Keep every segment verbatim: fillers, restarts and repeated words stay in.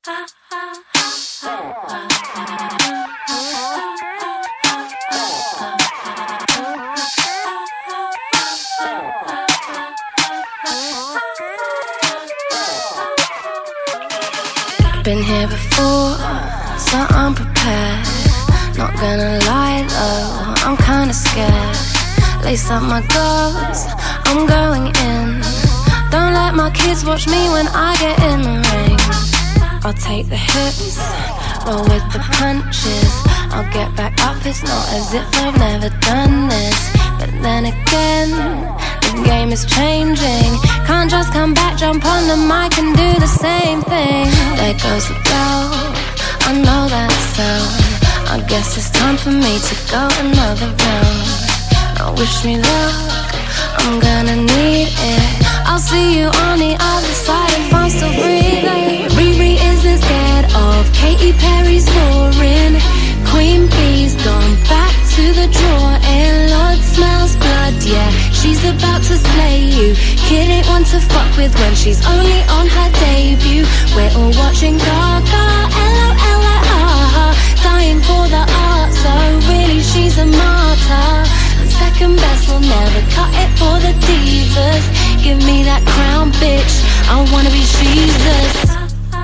Been here before, so unprepared. Not gonna lie though, I'm kinda scared. Lace up my gloves, I'm going in. Don't let my kids watch me when I get in the ring. I'll take the hits, roll with the punches. I'll get back up, it's not as if I've never done this. But then again, the game is changing. Can't just come back, jump on the mic and do the same thing. There goes the bell, I know that sound. I guess it's time for me to go another round. Now wish me luck, I'm gonna need it. I'll see you on the other side if I'm still breathing. Riri isn't scared of Katy Perry's roaring. Queen Bee's gone back to the drawer and Lord smells blood, yeah. She's about to slay you. Kid ain't one to fuck with when she's only on her debut. We're all watching Gaga, L O L like ha ha. Dying for the art, so really she's a martyr. And second best will never cut it for the divas. Give me that crown, bitch, I wanna be Jesus.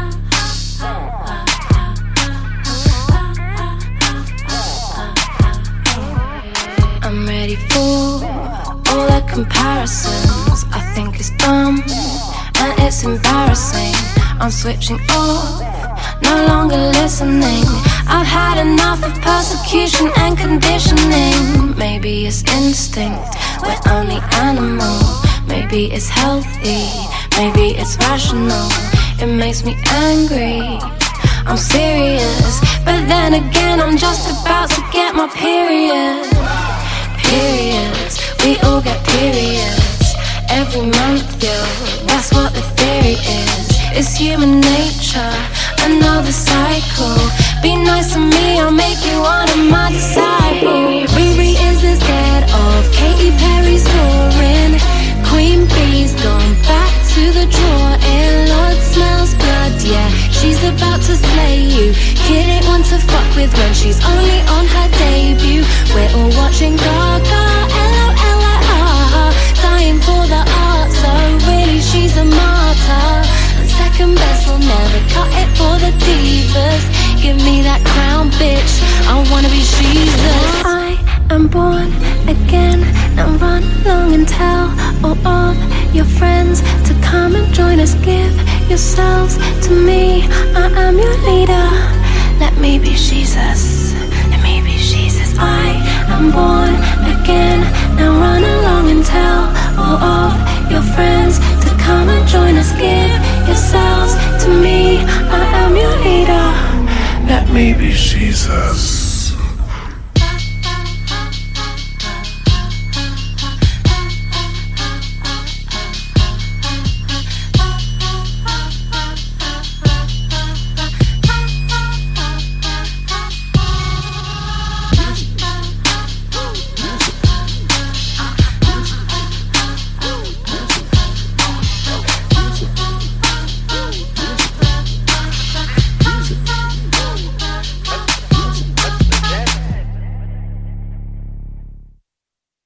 I'm ready for all the comparisons. I think it's dumb and it's embarrassing. I'm switching off, no longer listening. I've had enough of persecution and conditioning. Maybe it's instinct, we're only animal. Maybe it's healthy, maybe it's rational. It makes me angry, I'm serious. But then again, I'm just about to get my period. Periods, we all get periods every month, yo, that's what the theory is. It's human nature, another cycle. Be nice to me, I'll make you one of my disciples. Riri isn't scared of Katy Perry's roaring. Queen Bee's gone back to the drawer and Lord smells blood, yeah. She's about to slay you. Kid ain't one to fuck with when she's only on her debut. We're all watching Gaga, L O L like ha ha. Dying for the art, so really she's a martyr. And second best will never cut it for the divas. Give me that crown, bitch, I wanna be Jesus. I am born again, now run along and tell all of your friends to come and join us. Give yourselves to me, I am your leader. Let me be Jesus, let me be Jesus. I am born again, now run along and tell all of your friends to come and join us. Give yourselves to me, I am your leader. Let me be Jesus.